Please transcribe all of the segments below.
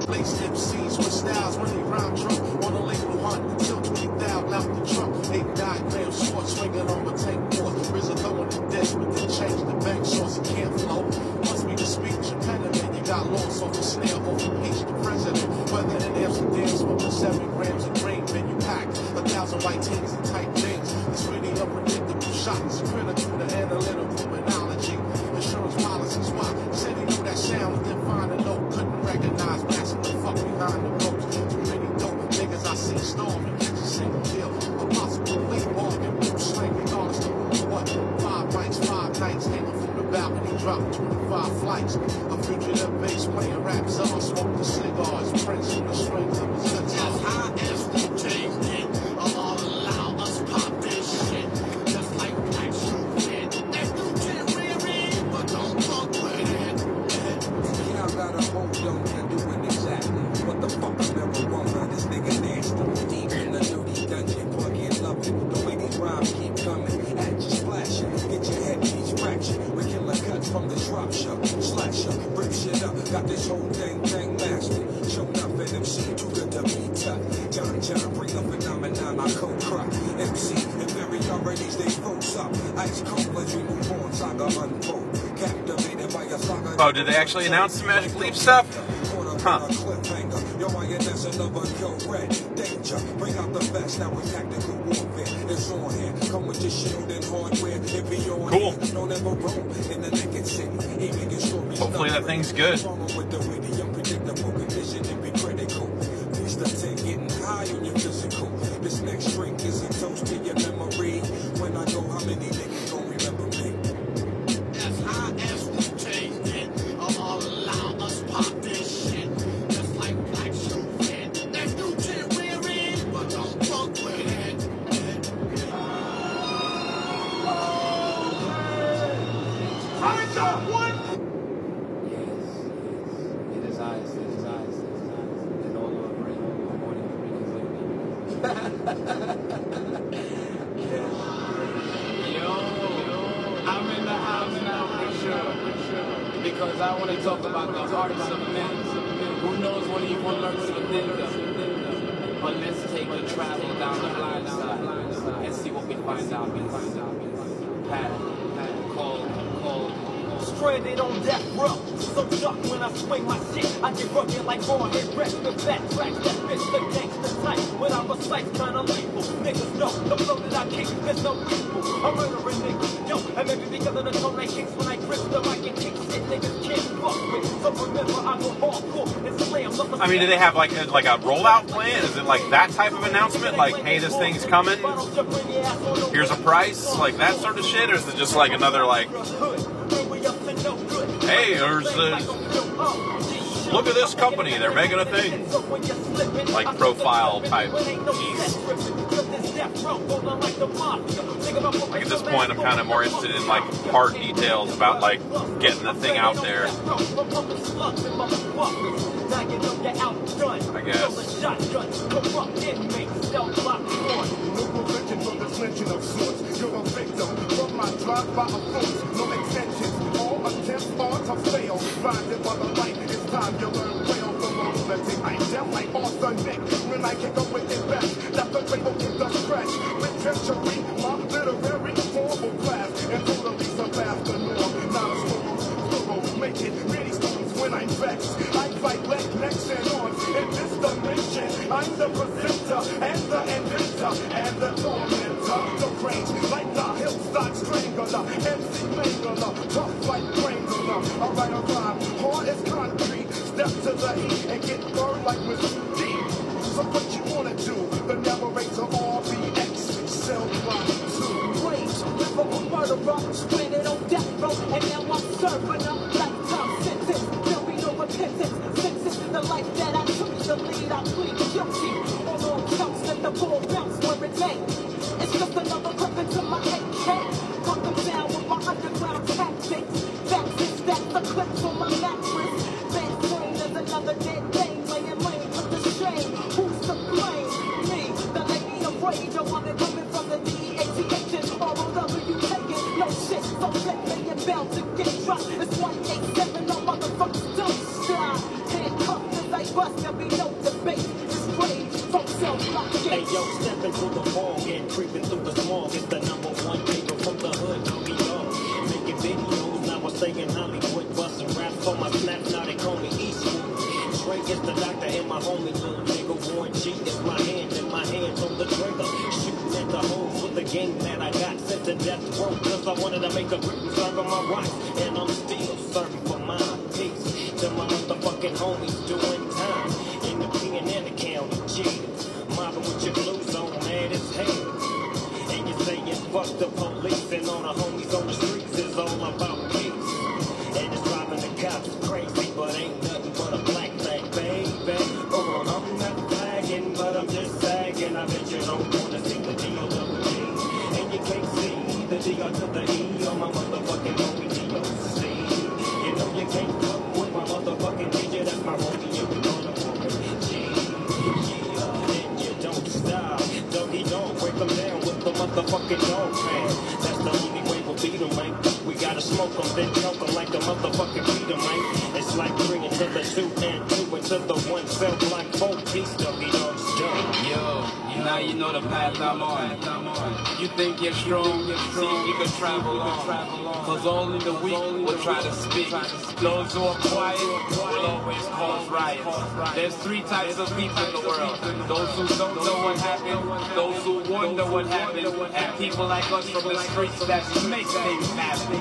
Lace MCs with styles when they rhyme drunk. On the label hunt until 20,000 out the trunk. 8-9 grams short, swinging on my tank board. RZA throwing the deck, but then change the bank source. It can't flow. Must be the speech impediment. You got lost off the snare, overreached the president. Whether in Amsterdam, smoking 7 grams of green, then you pack 1,000 white tees and tight jeans. It's really unpredictable shots, critical to analytical terminology. Insurance policies, why? Said he knew that sound, and then find a note. Couldn't recognize, passing the fuck behind the ropes. Too many dope niggas I see storming, catch a single deal. A possible late walking, boot slang, regardless of what. 5 nights, 5 nights, hanging from the balcony, dropping 25 flights. A fugitive bass playing rap song, smoking cigars, Prince on the strings of his guitar. As high as the J-Hit, Allah allow us pop this shit. Just like Black Shoe Kid. That new kid rear-end, but don't fuck with it. Yeah, I got a hold on to doing exactly what the fuck I never want. This nigga nasty, deep in the dirty dungeon, fucking love it. The way these rhymes keep coming, at you splashing, get your head piece fraction. We killer cuts from the drop show, slasher, rip shit up, got this whole thing mastered. Show nothing, MC too good to be tough. John, bring the phenomenon, I cold crack. MC, inferiorities, they folks up. Ice cold as we move on, saga unfold. Captivated by a saga. Oh, did they actually announce the Magic Leap stuff? Huh. Yo, INS another yo red danger. Bring out the best now with tactical warfare. It's on here. Come with your shield and hardware. If be on cool. Here, don't ever roam in the naked city. Even get stories. Hopefully that thing's good. With the way the unpredictable condition and be critical. Please don't take getting high on your physical. This next drink is a toast to your memory. When I go, how many niggas gon' remember me? As high as the J-Hit, Allah allow us pop this shit. Just like Black Shoe Kid. That new kid rear-end, but don't fuck with it. Hands up, one! It is eyes. And all over rain, morning, Yo, I'm in the house now for sure. Because I want to talk about the hearts of men. Who knows what evil lurks within them? But let's take a travel down the blind side and see what we find out. Pat, cold. Stranded on death row, so dark when I swing my shit. I get rugged like raw head rest with fat tracks that fit the gangster type. When I recite, kinda lethal. Niggas know the flow that I kick, there's no equal. I'm murdering niggas, yo, and maybe because of the tone I kicks when I grip the mic and kick shit niggas can't fuck with. So remember, I go hardcore and slam. I mean, do they have like a rollout plan? Is it like that type of announcement? Like, hey, this thing's coming. Here's a price, like that sort of shit, or is it just like another like? Hey, there's look at this company, they're making a thing. Like profile type piece. Like at this point I'm kind of more interested in like hard details about like getting the thing out there. I guess. Attempts are to fail. Blinded by the light, it's time you learn well. The road that take I down like Arthur Nick. When I kick up with it best, that the rainbow keep the scratch. With treachery, my literary formal class. And totally surpass the norm. Not a squirrel, make it many stones when I'm vexed. I fight leg, necks, and arms in this dimension. I'm the presenter, and the inventor, and the tormentor. The range, like the hillside strangler. MC Mangler, tough like Wrangler. I write a rhyme, hard as concrete. Step to the heat and get burned like Mr. D. So what you wanna do? The narrator RBX, cell block 2. Rage, lyrical murderer, stranded on death row, and now I'm serving a lifetime sentence. There'll be no repentance. Since this is the life that I took, the lead I plead guilty. All counts, let the ball bounce where it may. It's just another clip into my AK. Cut them down with my underground tactics. That's it, that's the clips on my mattress. Bad brain is another dead thing, laying lane with the shame. Who's to blame? Me, the lady of rage. I want it coming from the DEATH, ROW taking no shit. So let me and bound to get dropped. It's 187, no motherfuckers don't stop. Handcuffed as I run. trust there'll be no debate. This rage from self-block Hey gates. yo, stepping through the fog and creeping through the smog. It's the number one nigga from the hood, New York. Making videos, now I stay in Hollywood. Busting raps for my snaps, now they call me Eastwood. Drake is the doctor and my homie little nigga. Warren G is my hand and my hands on the trigger. Shooting at the holes with the game that I got. Sent to death row cause I wanted to make a grip and serve on my rights. And I'm still serving for my peace. To my motherfucking homies doing time. In the pen and the county jail. Mobbing with your blues on, mad as hell. And you saying fuck the police and all the homies on the streets is all about peace. And it's driving the cops crazy, but ain't nothing but a black flag, baby. Oh, I'm not flagging, but I'm just sagging. I bet you don't wanna see the D-O-double-G. And you can't see the D-O to the E on my motherfucking homie D-O-C. You know you can't fuck with my motherfucking DJ, that's my homie, you know the fucking G. Yeah, and you don't stop. Doggy dog, break them down with the motherfucking dog man. That's the only way we'll beat them, man. We gotta smoke them, then choke them like the motherfucking beat 'em, man. It's like bringing to the 2 and 2 into the 1 cell like 4 piece, doggy dog's done. Yo, now you know the path I'm on. You think you're strong, see if you can travel on. Cause only the weak will try to speak. Those who are quiet will always cause riots. There's 3 types of people in the world. Those who don't know what happened, those who wonder what happened, and people like us from the streets that make things happen.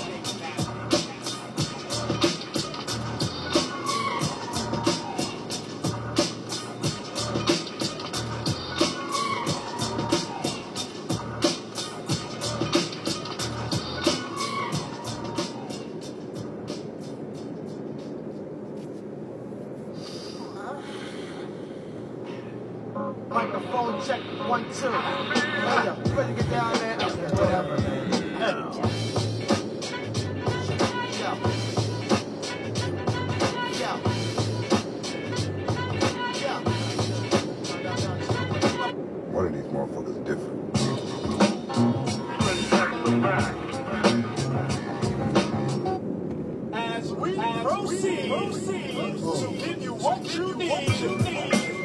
Microphone check, 1, 2. Hey, yo, you ready to get down there? Okay, whatever, man. One of these motherfuckers different. As we proceed to give you what you need.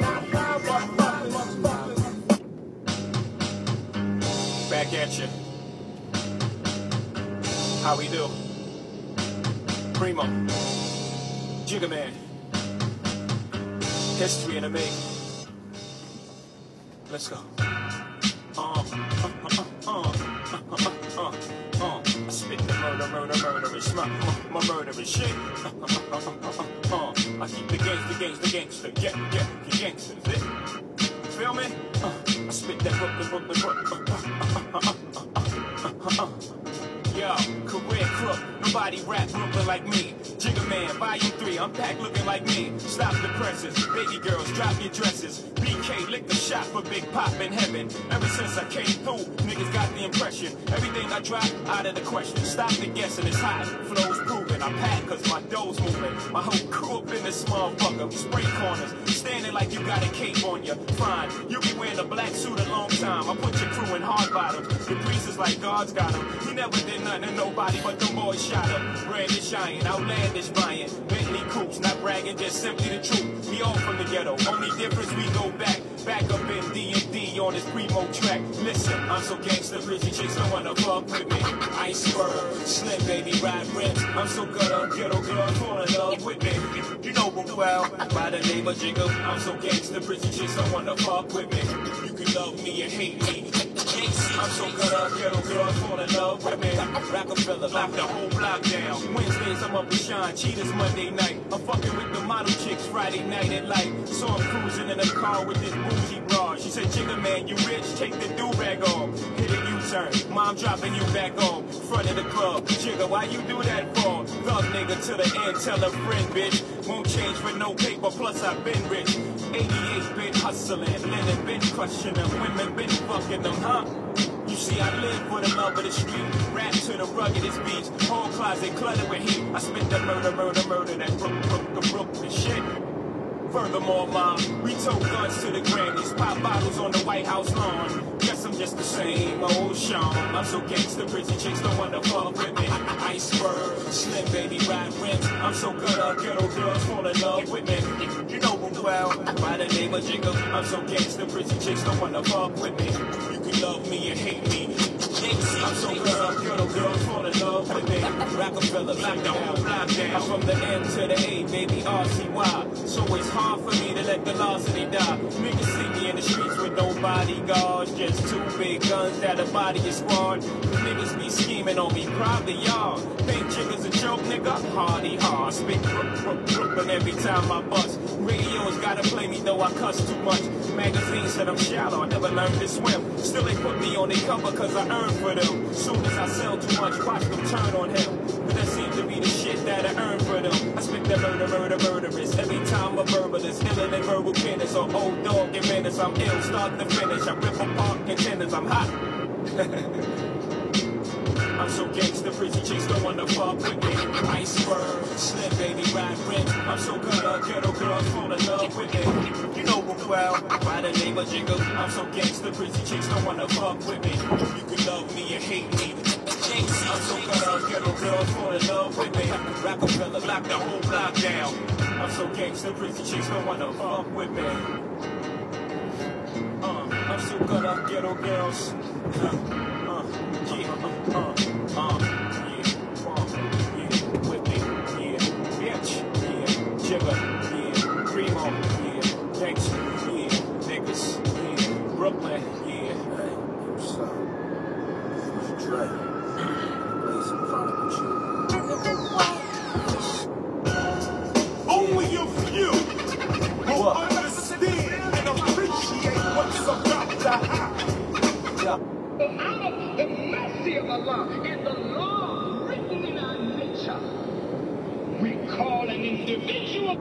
Back at you. How we do? Primo. Jigga Man. History in the making. Let's go. I spit the murderous, my murderous shit. I keep the gangster, the gangsters, feel me? I spit that Brooklyn. Yo, career crook, nobody rap Brooklyn like me. Jigga Man, Volume 3, I'm back looking like me. Stop the presses, baby girls, drop your dresses. BK lick the shot for Big Pop in heaven. Ever since I came through, niggas got the impression. Everything I drop, out of the question. Stop the guessing, it's hot, flow's proven. I pack cause my dough's moving. My whole crew up in this motherfucker. Spray corners, standing like you got a cape on you. Fine, you be wearing a black suit a long time. I put your crew in hard bottoms. The priest is like God's got him. He never did nothing to nobody but them boys shot him. Brandish iron, outlandish buying. Bentley coupes, not bragging, just simply the truth. We all from the ghetto, only difference we go back up in D&D on this Primo track. Listen, I'm so gangster, pretty chicks don't wanna fuck with me. Iceberg, slim baby, ride rims. I'm so gutter, ghetto girls fall in love with me. You know me well, by the name of Jigga. I'm so gangster, pretty chicks don't wanna fuck with me. You can love me and hate me. I'm so gutter, ghetto girls fall in love with me. Rockefeller, lock the whole block down. Wednesdays I'm up with Sean, Cheetahs Monday night. I'm fucking with the model chicks Friday night at light. So I'm cruising in a car with this bougie broad. She said, Jigga Man, you rich, take the do-rag off. Hit a U-turn, mom dropping you back home. Front of the club, Jigga, why you do that for? Thug nigga to the end, tell a friend, bitch. Won't change for no paper, plus I've been rich. 88 been hustling, linen been crushing them. Women been fucking them, huh? You see, I live for the love of the street. Rap to the ruggedest beats. Whole closet cluttered with heat. I spit the murder, that Brooklyn shit. Furthermore, mom, we tote guns to the Grammys. Pop bottles on the White House lawn. Guess I'm just the same old Sean. I'm so gangster, pretty chicks don't wanna fuck with me. Iceberg, slim baby, ride rims. I'm so good, ghetto girls fall in love with me. You know well. By the name of Jigga, I'm so gangsta, pretty chicks don't wanna fuck with me. You can love me or hate me. I'm so girl, girls fall in love with me. Rockefeller, lock the whole block down. I'm from the M to the A, baby, RCY. So it's hard for me to let the velocity die. Niggas see me in the streets with no bodyguards, just two big guns that'll body your squad. The niggas be scheming on me, probably y'all. Think Jigga's a joke, nigga? Hardy hard. Spit Brooklyn every time I bust. Radios gotta play me though I cuss too much. Magazines said I'm shallow, I never learned to swim. Still they put me on their cover cause I earned for them. Soon as I sell too much, watch them turn on him. But that seems to be the shit that I earned for them. I spit that murderous. Every time a verbalist, iller than verbal tennis. Or old dog and menace, I'm ill, start to finish. I rip apart contenders, I'm hot. I'm so gangsta, pretty chicks don't wanna fuck with me. Iceberg, slim baby, ride rent. I'm so ghetto girls fall in love with me. You know well, by the name of Jigga, I'm so gangsta, pretty chicks don't wanna fuck with me. You can love me or hate me. I'm so ghetto girls fall in love with me. Rockefeller, lock the whole block down. I'm so gangsta, pretty chicks don't wanna fuck with me. I'm so ghetto girls. With me, yeah, bitch, yeah, Jigga, yeah, Primo, yeah, gangsta, yeah, niggas, yeah, Brooklyn, yeah. Hey, what's up? It's Dre. Blaze some product with you. Only a few will understand and appreciate what's about to happen. Yeah. Out of the mercy of Allah and the law written in our nature, we call an individual.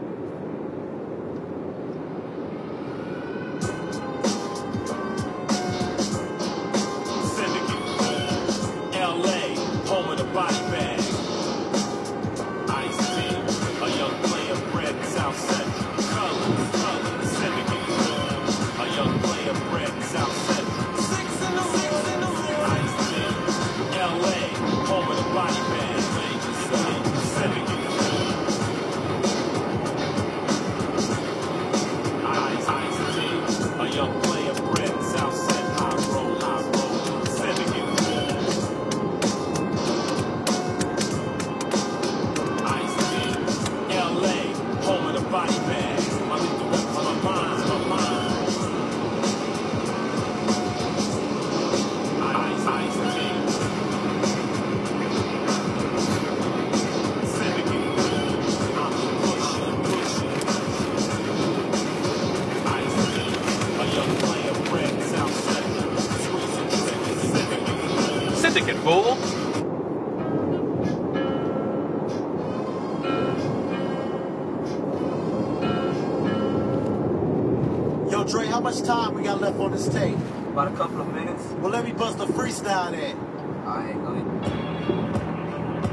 Syndicate, LA, home of the body bag. Ice-T, a young player bred in South Central. Colors, Syndicate, a young player bred in South Central. LA, home of the body bag. Syndicate. Ice-T, a young player bred in South Central. I roll. Syndicate. Ice-T, LA, home of the body bag. My little rep for my mind. Ice-T. Syndicate, fool. Yo, Dre, how much time we got left on this tape? About a couple of minutes. Well, let me bust a freestyle then. Alright, go ahead.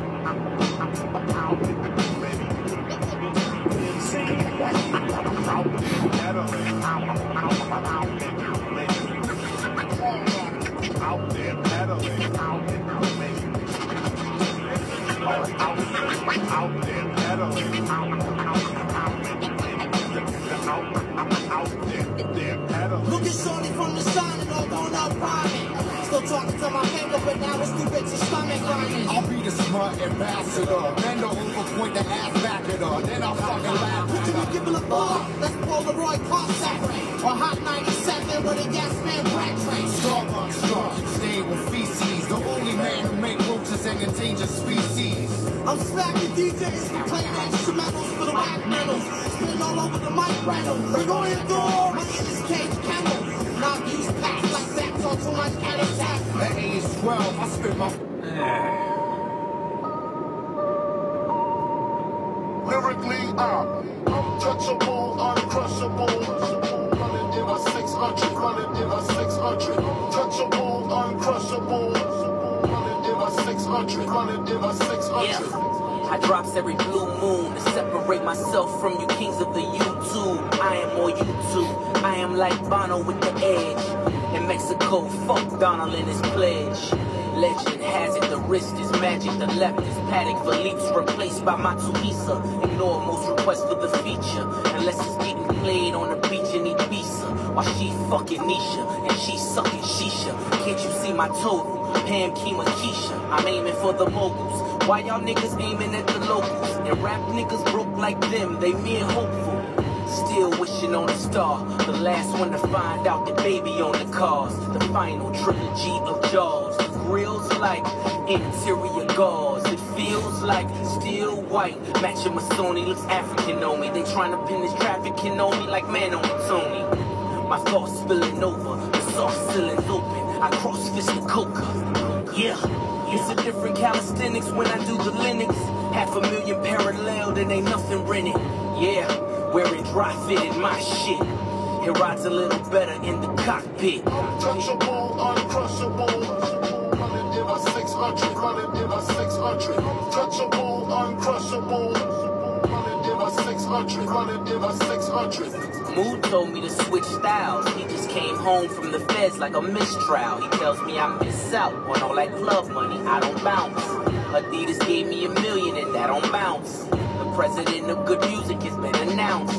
Look at Shorty from the sun and all going out rhyming. Still talking to my finger, but now it's too rich, his stomach grinding. I'll be the smart ambassador. Bend over, point the ass back at her. Then I'll fucking laugh Would at you her. be giving a ball? Let's Polaroid concept. Or Hot 97 with a gas man rat train. Starbucks truck, staying with feces. The only man who make roaches and endangered species. I'm smacking DJs, playing instrumentals for the whack metals. Spin all over the mic rental. We're going to go. My name is Cage Kennel. Not use packs like that, talk too much at attack. At age 12, I spit my... Lyrically, I'm untouchable, uncrushable. Running in a 600, running in a 600. Touchable, uncrushable. Running in a 600, running in a 600. Yeah. I drops every blue moon to separate myself from you kings of the YouTube. I am more YouTube. I am like Bono with the edge. In Mexico, fuck Donald and his pledge. Legend has it, the wrist is magic, the left is Paddock Philippe's replaced by Matsuhisa. Ignore most requests for the feature, unless it's getting played while she fucking Nisha and she sucking Shisha. Can't you see my total? Pam, Kima, Keisha. I'm aiming for the moguls. Why y'all niggas aiming at the locals? And rap niggas broke like them, they mere hopeful. Still wishing on a star. The last one to find out the baby on the cars. The final trilogy of Jaws. The grill's like interior gauze. It feels like steel white. Matching my Sony looks African on me. They trying to pin this trafficking on me like man on Tony. My thoughts spilling over. The soft ceiling's open. I cross-fist the coca. Yeah. It's a different calisthenics when I do the Linux. 500,000 parallel, then ain't nothing rented. Yeah, wearing dry fitted my shit. It rides a little better in the cockpit. Untouchable, uncrushable. Running in a 600, running in a 600. Untouchable, uncrushable. Running in a 600, running in a 600. Mood told me to switch styles. He just came home from the feds like a mistrial. He tells me I miss out on all that club money. I don't bounce. Adidas gave me $1 million and that don't bounce. The president of good music has been announced.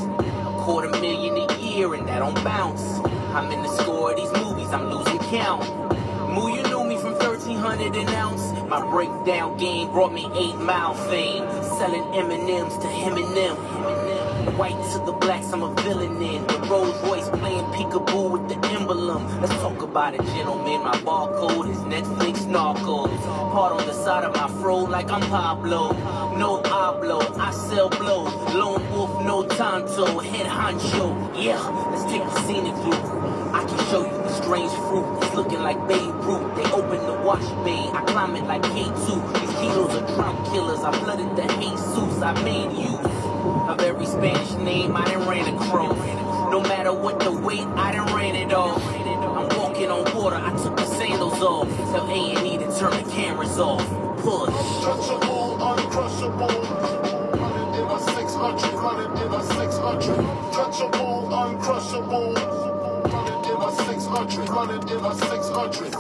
$250,000 a year and that don't bounce. I'm in the score of these movies, I'm losing count. Moo, you knew me from 1300 an ounce. My breakdown game brought me 8 Mile fame. Selling M&Ms to him and them. White to the blacks, I'm a villain in. The Rolls Royce playing peekaboo with the emblem. Let's talk about it, gentlemen. My barcode is Netflix Narcos. Part on the side of my fro like I'm Pablo. No hablo, I sell blows. Lone wolf, no tanto. Head honcho. Yeah, let's take the scenic route. I can show you the strange fruit. It's looking like Babe Ruth. They open the wash bay. I climb it like K2. These kilos are drought killers. I flooded the Jesus. I made use of every Spanish name I done ran across. No matter what the weight, I done ran it off. I'm walking on water, I took the sandals off. Tell A&E to turn the cameras off. Push. Untouchable, uncrushable. Running in a 600, running in a 600. Touchable, uncrushable. Running in a 600, running in a 600.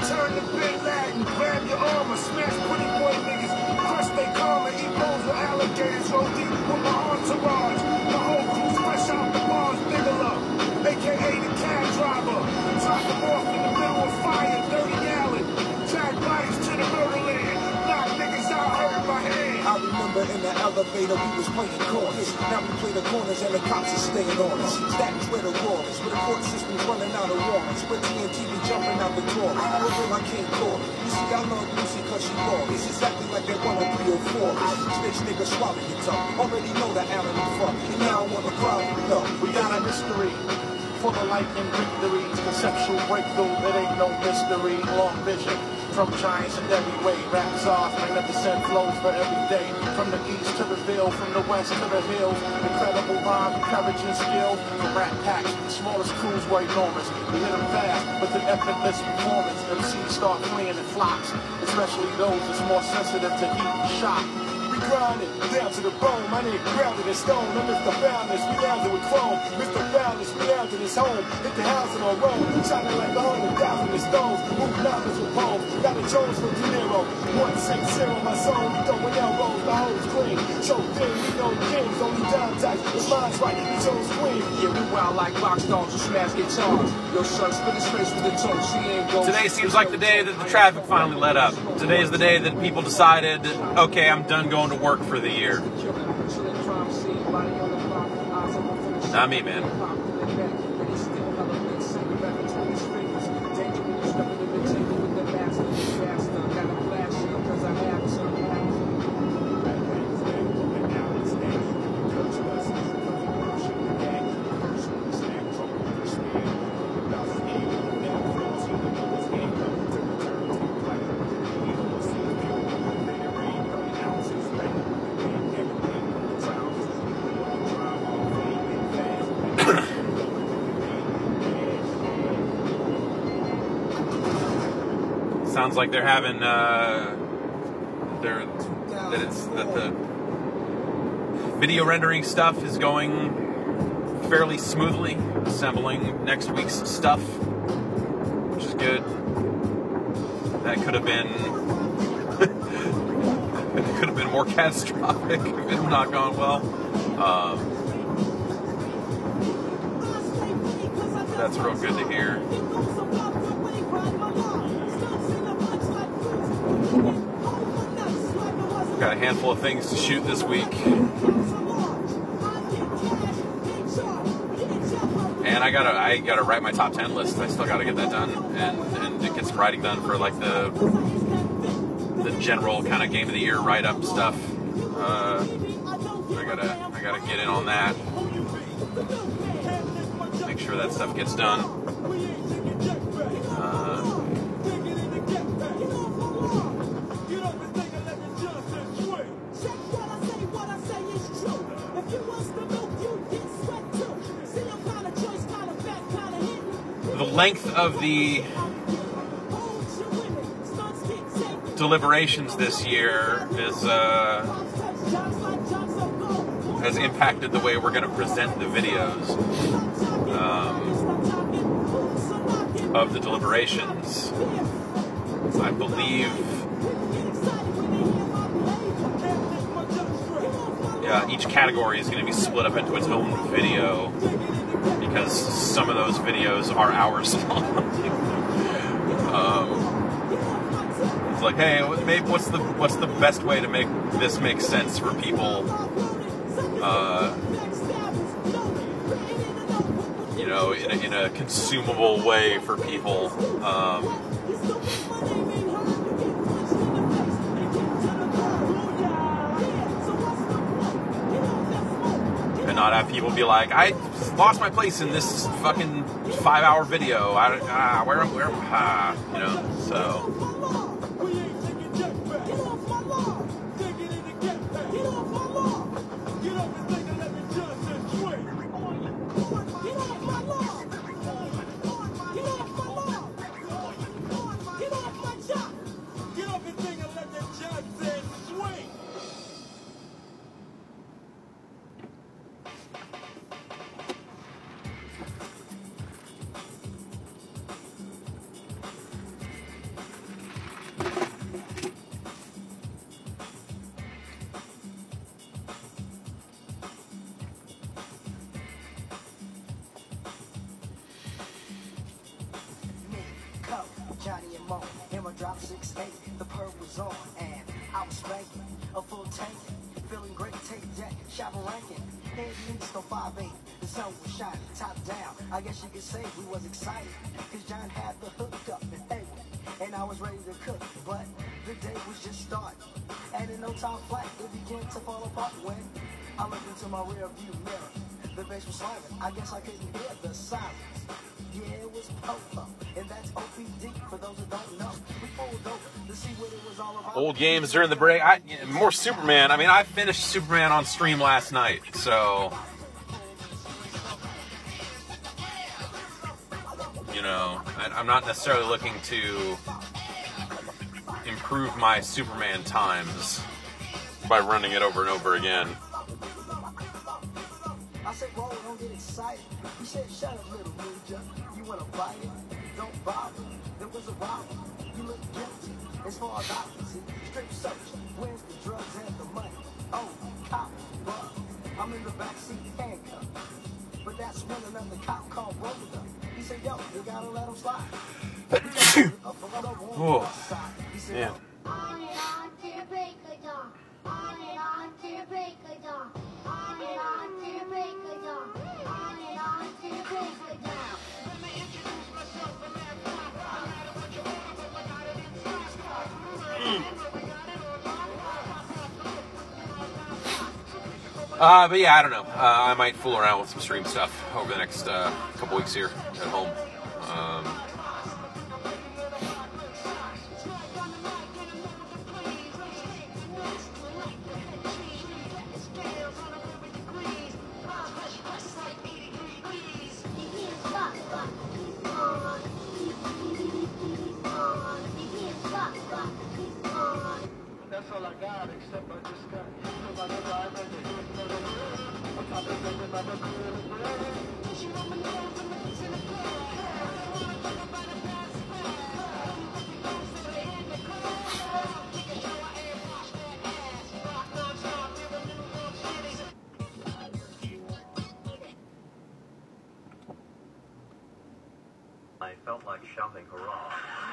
Smash pretty boy niggas, crush they karma, eat those with Alabama. in the elevator, we was playing corners. Now we play the corners and the cops are staying on us. That's where the war is, where the court system's running out of warrants. Where TNT be jumping out the door. What will I can't call? You see, I love Lucy cause she raw. It's exactly like that 1 or 3 or 4. Bitch nigga swallow your tongue. Already know that Alan you fuck. And now I want the problem. No, We got a history full of life and victories. Conceptual breakthrough, it ain't no mystery. Long vision from giants in every way. Rap czars, magnificent flows for every day. From the east to the ville, from the west to the hills. Incredible rhyme, courage and skill. The rap packs, the smallest crews were enormous. We hit them fast with an effortless performance. MCs start fleeing in flocks, especially those that's more sensitive to heat and shock. We grinding down to the bone, my nigga grounded in stone. I'm Mr. Foundness, we lounging with chrome. Mr. Foundness, we lounging his home. Hit the house on Rome, shining like 100,000 stones. Moving mountains with poems, got a Jones from De Niro. 160 my soul, we throwing elbows, the hoes clean. Show thin, we know kings, only down types. His mind's right, he chose queen. Yeah, we wild like box dogs who smash guitars. Your son spit his face with the tongue, she ain't go. Today seems like the day that the traffic finally let up. Today is the day that people decided, okay, I'm done going to work for the year. Not me, man. Sounds like they're having that the video rendering stuff is going fairly smoothly, assembling next week's stuff, which is good. That could have been more catastrophic if it's not gone well. That's real good to hear. Got a handful of things to shoot this week. And I gotta write my top 10 list. I still gotta get that done and get some writing done for like the general kind of game of the year write-up stuff. I gotta get in on that. Make sure that stuff gets done. The length of the deliberations this year has impacted the way we're going to present the videos of the deliberations. I believe each category is going to be split up into its own video, because some of those videos are hours long. It's like, hey, maybe what's the best way to make this make sense for people? In a consumable way for people. And not have people be like, I lost my place in this fucking 5-hour video. So. Johnny and Mo, hammer drop 6'8", the perp was on, and I was spanking a full tank. feeling great, take that, shower ranking. Head east on 5'8", the sun was shining, top down. I guess you could say we was excited, cause John had the hook up and Edwin, and I was ready to cook, but the day was just starting. And in no time flat, it began to fall apart when I looked into my rear view mirror. The bass was silent, I guess I couldn't hear the silence. Yeah, it was Popo, and that's OPD, for those who don't know. We pulled over to see what it was all about. Old games during the break. More Superman. I mean, I finished Superman on stream last night, so... You know, I'm not necessarily looking to improve my Superman times by running it over and over again. I said, roll, don't get excited. He said, shut up, little ninja. You want to buy it? Don't bother. There was a robber. You look guilty. As far as I can see, strip search. Where's the drugs and the money? Oh, cop, bug. I'm in the backseat handcuffed. But that's when another cop called rolled up. He said, yo, you gotta let him slide. Oh, yeah. On and on to the break of dawn. On and on to the break of dawn. On and on to the break of dawn. On and on to the break of dawn. Let me introduce myself, the man from my no matter what you want, but I got it inside. But yeah, I don't know. I might fool around with some stream stuff over the next couple weeks here at home. That's all I got, except I just got my diamond. I'm talking about my I felt like shouting hurrah.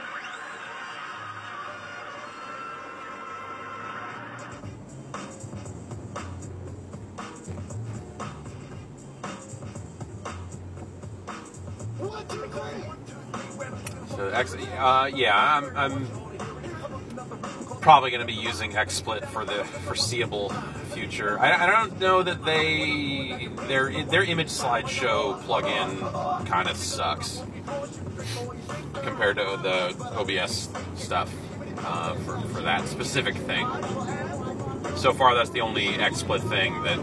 So, yeah, I'm probably going to be using XSplit for the foreseeable future. I don't know that their image slideshow plugin kind of sucks compared to the OBS stuff for that specific thing. So far, that's the only XSplit thing that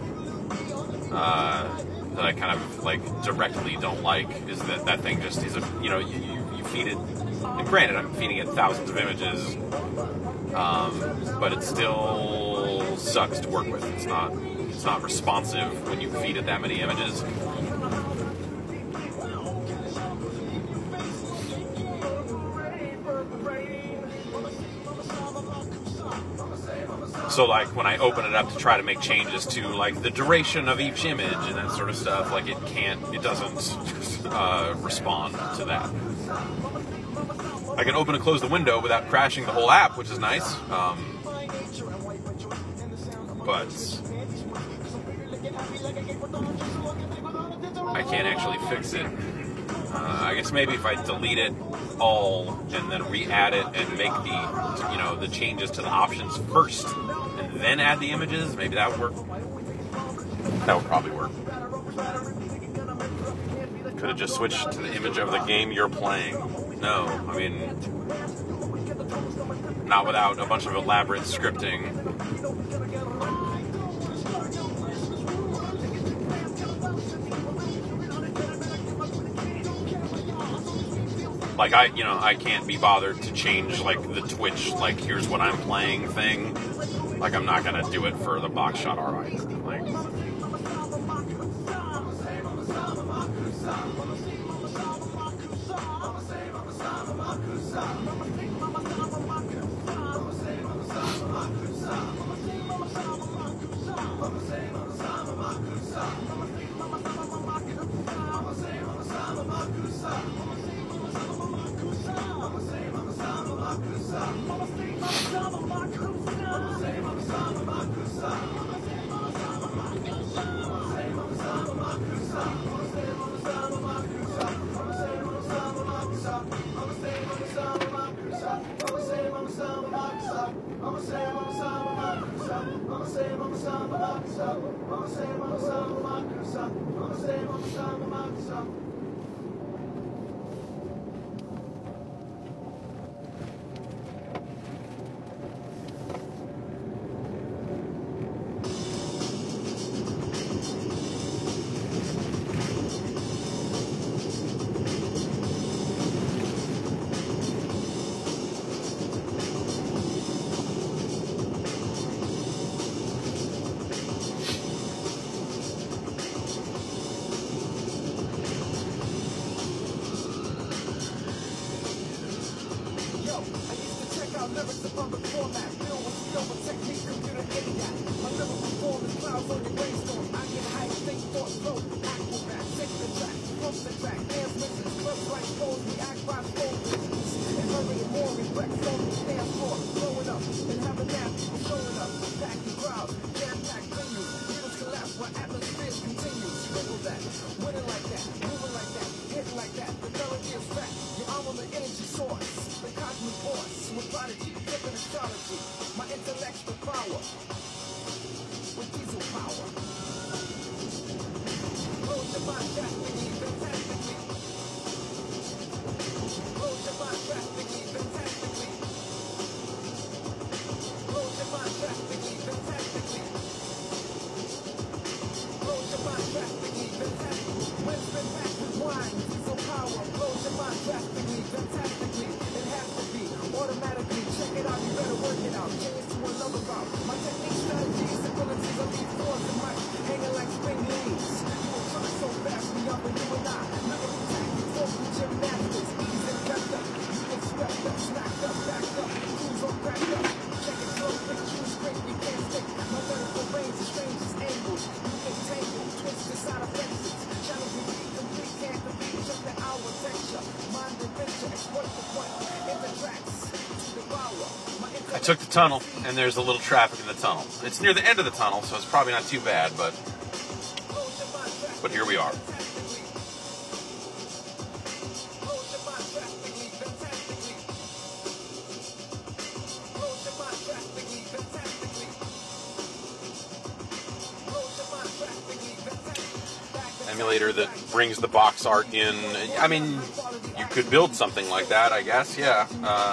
I kind of like directly don't like, is that thing just is you feed it, and granted I'm feeding it thousands of images, but it still sucks to work with. It's not responsive when you feed it that many images. So like when I open it up to try to make changes to like the duration of each image and that sort of stuff, like it doesn't respond to that. I can open and close the window without crashing the whole app, which is nice. But I can't actually fix it. I guess maybe if I delete it all and then re-add it and make the changes to the options first and then add the images, maybe that would work. That would probably work. Could have just switched to the image of the game you're playing. No, I mean, not without a bunch of elaborate scripting. Like I can't be bothered to change like the Twitch, like here's what I'm playing thing. Like I'm not gonna do it for the box shot RI. Like. Makusa. I took the tunnel, and there's a little traffic in the tunnel. It's near the end of the tunnel, so it's probably not too bad, but here we are. Emulator that brings the box art in. I mean, you could build something like that, I guess, yeah.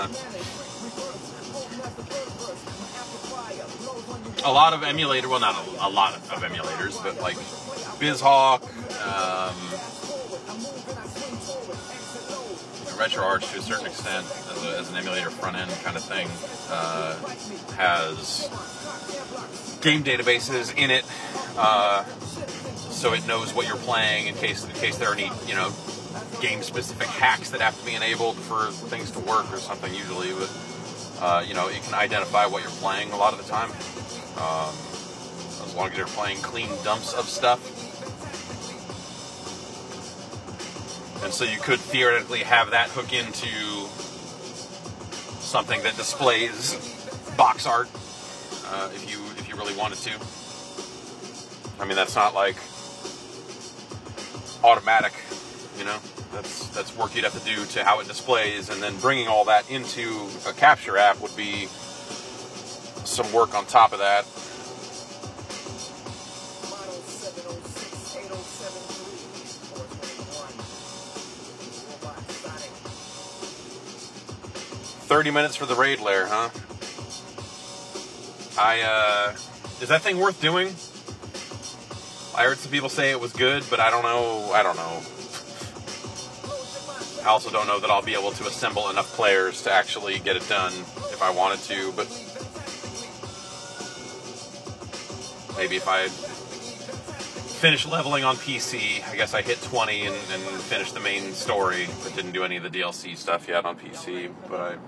A lot of emulator, well, not a lot of emulators, but like BizHawk, RetroArch to a certain extent, as an emulator front end kind of thing, has game databases in it, so it knows what you're playing in case there are any, game-specific hacks that have to be enabled for things to work or something usually, but, it can identify what you're playing a lot of the time. As long as you're playing clean dumps of stuff. And so you could theoretically have that hook into something that displays box art, if you really wanted to. I mean, that's not like automatic, That's work you'd have to do to how it displays, and then bringing all that into a capture app would be some work on top of that. $30 minutes for the raid lair, huh? Is that thing worth doing? I heard some people say it was good, but I don't know. I also don't know that I'll be able to assemble enough players to actually get it done if I wanted to, but maybe if I finish leveling on PC, I guess I hit 20 and finished the main story, but didn't do any of the DLC stuff yet on PC, but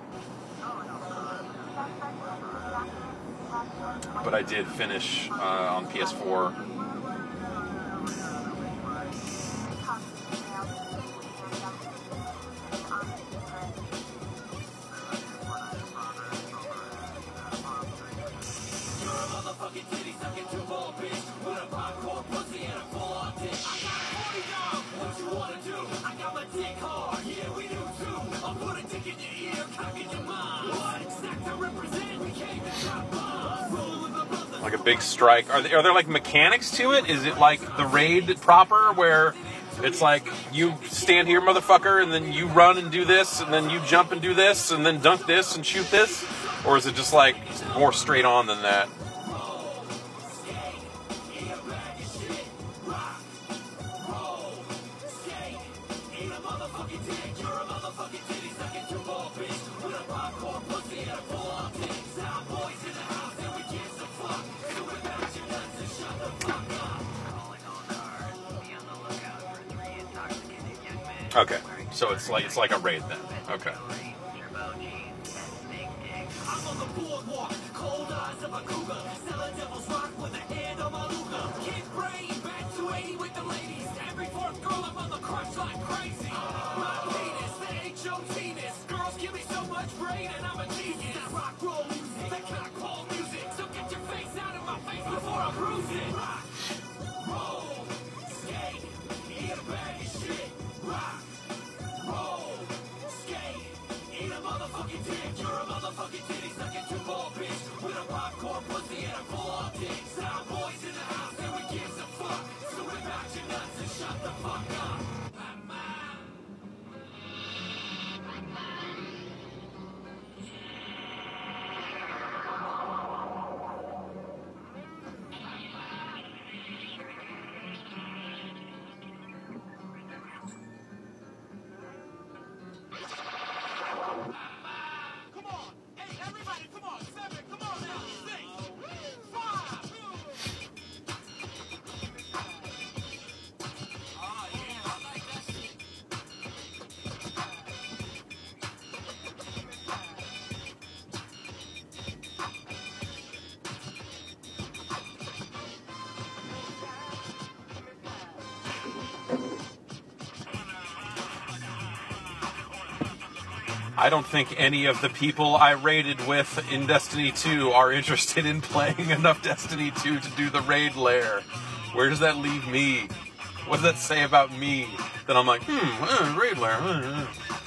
I did finish on PS4. Like a big strike. Are there like mechanics to it? Is it like the raid proper where it's like you stand here, motherfucker, and then you run and do this, and then you jump and do this, and then dunk this and shoot this? Or is it just like more straight on than that? Okay, so it's like a raid then. Okay. I don't think any of the people I raided with in Destiny 2 are interested in playing enough Destiny 2 to do the raid lair. Where does that leave me? What does that say about me? That I'm like, raid lair.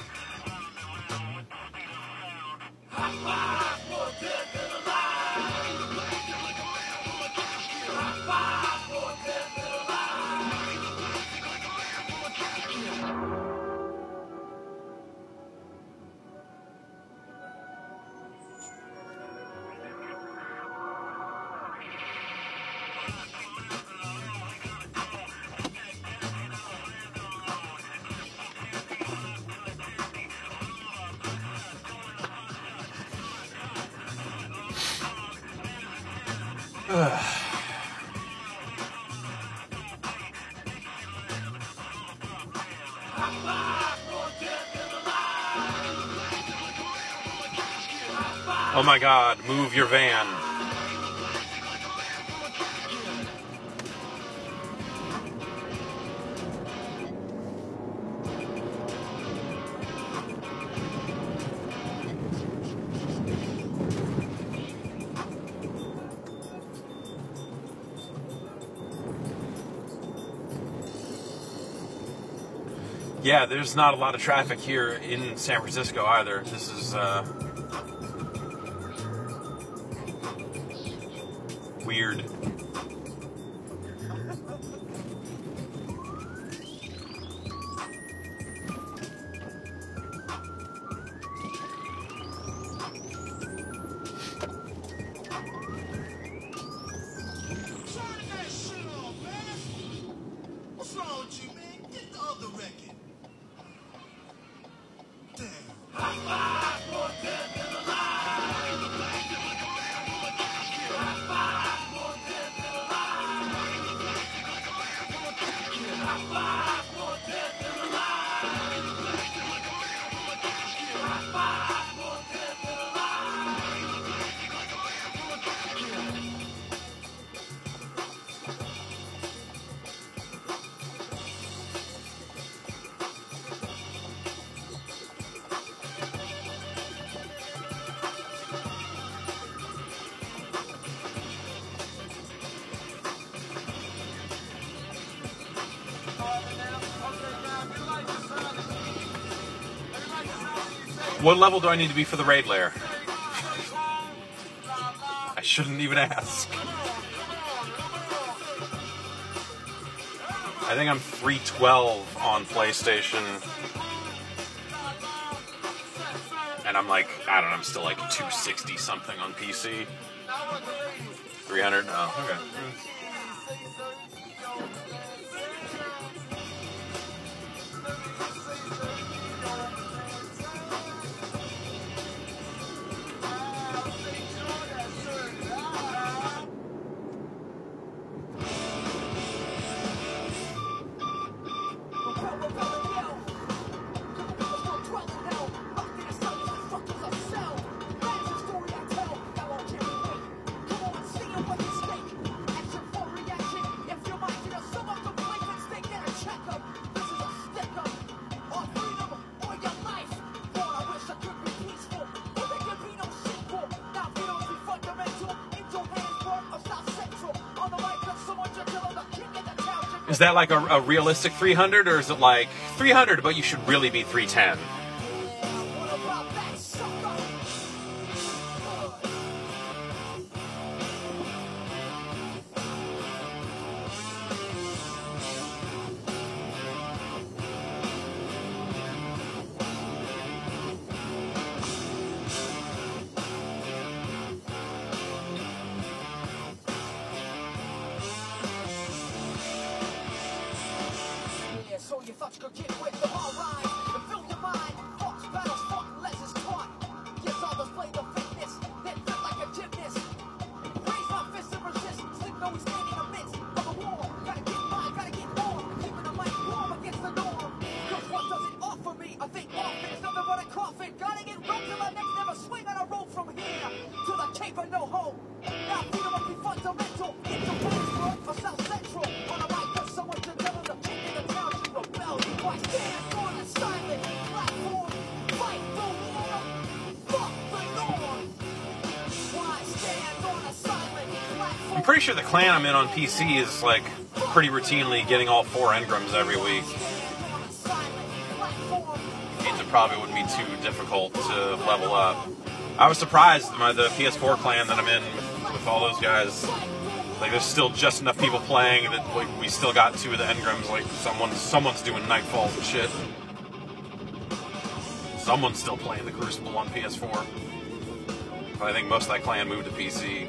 Oh my God, move your van. Yeah, there's not a lot of traffic here in San Francisco either. This is weird. What level do I need to be for the raid lair? I shouldn't even ask. I think I'm 312 on PlayStation. And I'm like, I don't know, I'm still like 260 something on PC. 300? Oh, okay. Is that like a realistic 300, or is it like 300, but you should really be 310? So you thought you could get with them, alright. And fill your mind, Hawks, battles, fought, lessons taught. Yes, I'll display the fitness, then fit like a gymnast. Raise my fist and resist, sleep no standing amidst of a war. Gotta get by, gotta get more, keeping the mic warm against the norm. Cause what does it offer me? I think often is nothing but a coffin. Gotta get roped till my neck never swing on a rope from here to the Cape of No Hope. Now freedom must be fundamental, into Waynesboro or South Central. On the right, cause someone to tell them the king in the town. Why stand on a silent platform? Fight the war, fuck the norm. Why stand on a silent platform? I'm pretty sure the clan I'm in on PC is like pretty routinely getting all 4 engrams every week. Means it probably wouldn't be too difficult to level up. I was surprised the PS4 clan that I'm in with all those guys. Like, there's still just enough people playing that like we still got 2 of the engrams. Like someone's doing Nightfalls and shit. Someone's still playing the Crucible on PS4. But I think most of that clan moved to PC.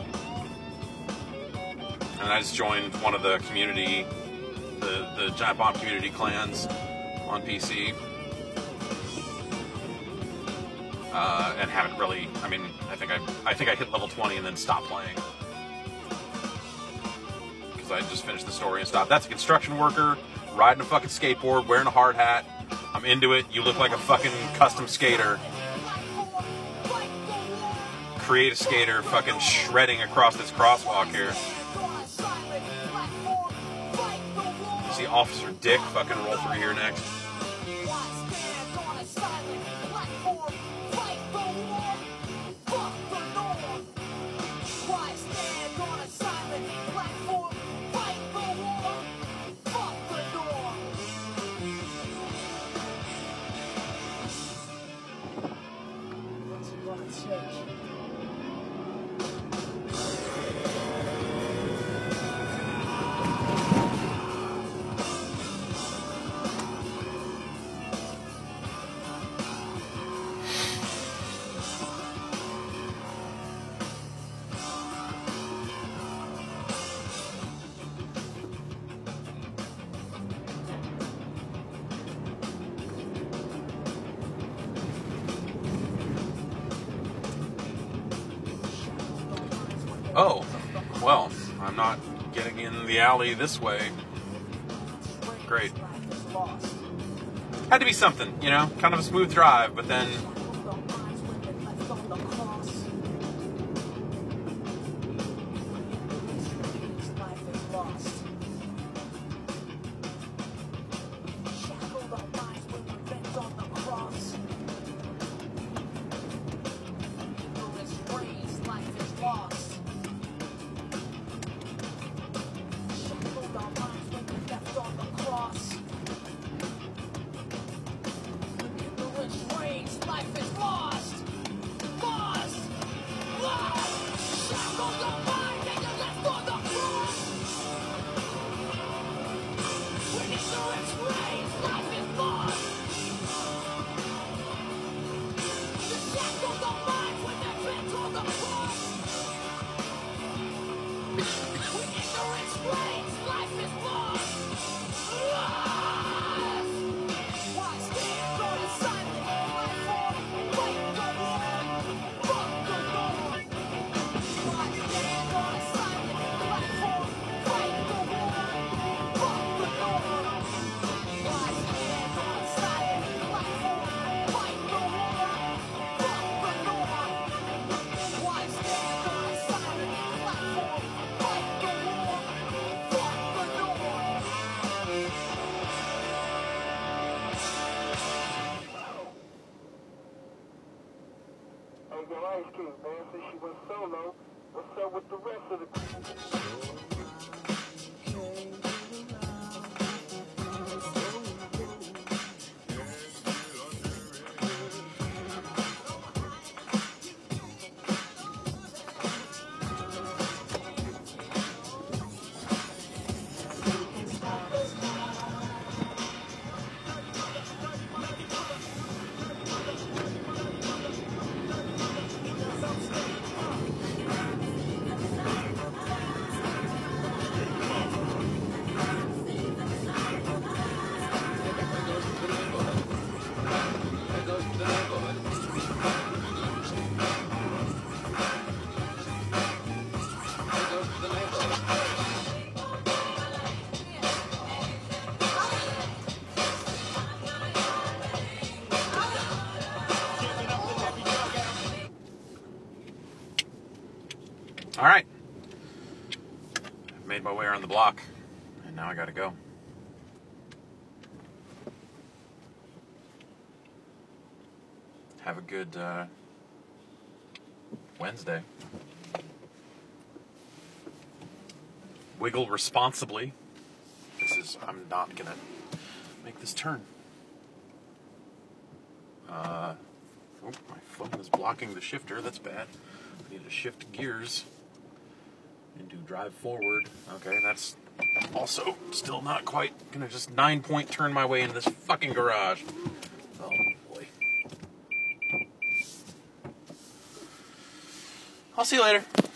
And I just joined one of the community, the Giant Bomb community clans on PC. And haven't really. I mean, I think I hit level 20 and then stopped playing. I just finished the story and stopped. That's a construction worker, riding a fucking skateboard, wearing a hard hat. I'm into it. You look like a fucking custom skater. Create a skater fucking shredding across this crosswalk here. You see Officer Dick fucking roll through here next. Oh, well, I'm not getting in the alley this way. Great. Had to be something, you know, kind of a smooth drive, but then... Life Ice Cube, man, since she went solo, what's up with the rest of the... All right. I've made my way around the block, and now I gotta go. Have a good Wednesday. Wiggle responsibly. I'm not gonna make this turn. Oh, my phone is blocking the shifter. That's bad. I need to shift gears into drive forward. Okay, that's also still not quite gonna just 9-point turn my way into this fucking garage. Oh boy. I'll see you later.